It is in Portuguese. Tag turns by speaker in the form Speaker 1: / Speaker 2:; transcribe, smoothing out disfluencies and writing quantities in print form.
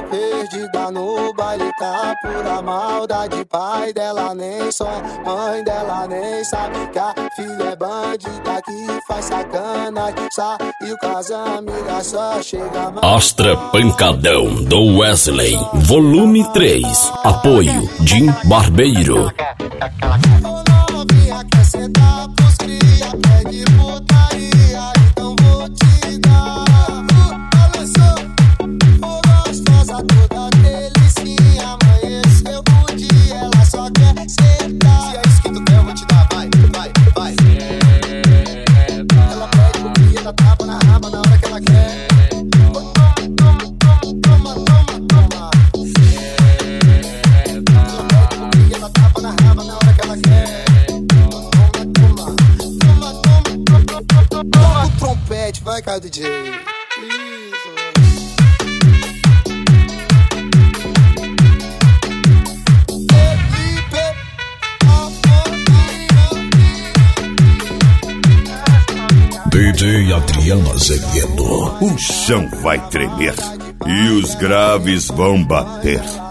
Speaker 1: perdida no baile, tá pura maldade. Pai dela nem sonha, mãe dela nem sabe que a filha é bandida que faz sacanagem. Saiu com as amigas, só chega mais.
Speaker 2: Astra Pancadão do Wesley, volume 3. Apoio Jim Barbeiro.
Speaker 1: Novinha quer sentar pros cria, pede putaria, então vou te dar. Balançou, gostosa, toda delicinha. Amanheceu o dia, ela só quer sentar. Se é isso que tu quer, eu vou te dar, vai, vai, vai. Ela pede pro cria, dá tapa na raba na hora que ela quer. Toma, toma, toma, toma. Ela pede pro cria, dá tapa na raba na hora que ela quer. Toma o trompete, vai cá, DJ.
Speaker 2: DJ Adriano Azevedo.
Speaker 3: O chão vai tremer e os graves vão bater.